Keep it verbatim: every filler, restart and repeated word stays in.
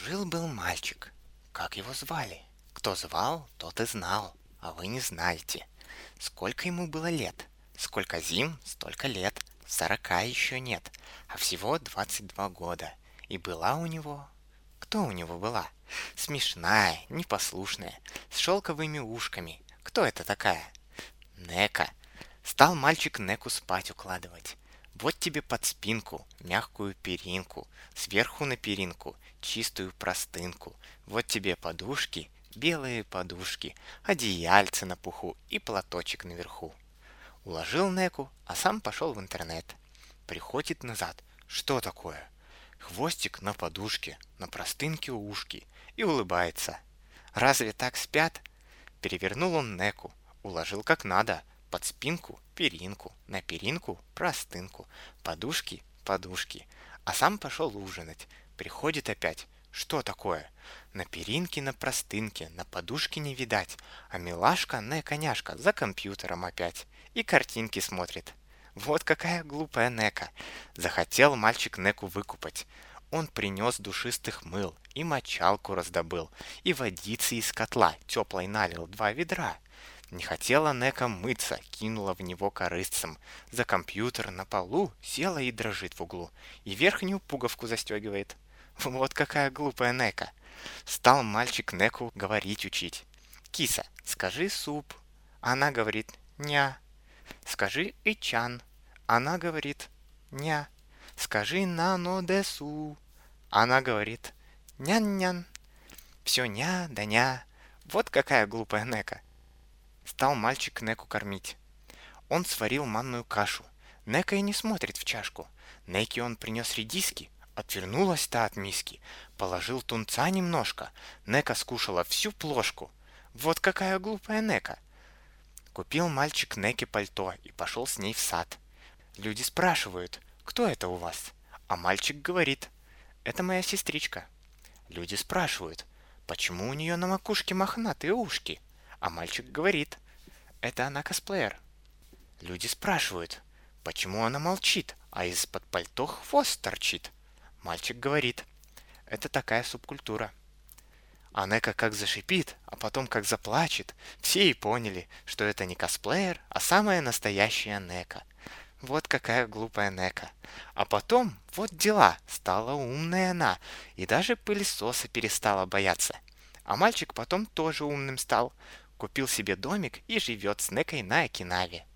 Жил-был мальчик. Как его звали? Кто звал, тот и знал, а вы не знаете. Сколько ему было лет? Сколько зим, столько лет. Сорока еще нет, а всего двадцать два года. И была у него... Кто у него была? Смешная, непослушная, с шелковыми ушками. Кто это такая? Нека. Стал мальчик Неку спать укладывать. Вот тебе под спинку мягкую перинку, сверху на перинку чистую простынку. Вот тебе подушки, белые подушки, одеяльце на пуху и платочек наверху. Уложил Неку, а сам пошел в интернет. Приходит назад. Что такое? Хвостик на подушке, на простынке ушки. И улыбается. Разве так спят? Перевернул он Неку, уложил как надо. Под спинку перинку, на перинку простынку, подушки подушки. А сам пошел ужинать. Приходит опять. Что такое? На перинке, на простынке, на подушке не видать, а милашка Нека-няшка за компьютером опять и картинки смотрит. Вот какая глупая Нека. Захотел мальчик Неку выкупать. Он принес душистых мыл и мочалку раздобыл, и водицы из котла теплой налил два ведра. Не хотела Нека мыться, кинула в него корыстцем. За компьютер на полу села и дрожит в углу, и верхнюю пуговку застегивает. Вот какая глупая Нека. Стал мальчик Неку говорить учить. «Киса, скажи суп». Она говорит «ня». «Скажи ичан». Она говорит «ня». «Скажи нано-десу». Она говорит «нян-нян». Все ня да ня. Вот какая глупая Нека. Стал мальчик Неку кормить. Он сварил манную кашу. Нека и не смотрит в чашку. Неке он принес редиски. Отвернулась та от миски. Положил тунца немножко. Нека скушала всю плошку. Вот какая глупая Нека. Купил мальчик Неке пальто и пошел с ней в сад. Люди спрашивают, кто это у вас? А мальчик говорит, это моя сестричка. Люди спрашивают, почему у нее на макушке мохнатые ушки? А мальчик говорит, это она косплеер. Люди спрашивают, почему она молчит, а из-под пальто хвост торчит? Мальчик говорит, это такая субкультура. А Нека как зашипит, а потом как заплачет. Все и поняли, что это не косплеер, а самая настоящая Нека. Вот какая глупая Нека. А потом, вот дела, стала умная она, и даже пылесоса перестала бояться. А мальчик потом тоже умным стал. Купил себе домик и живет с Некой на Окинаве.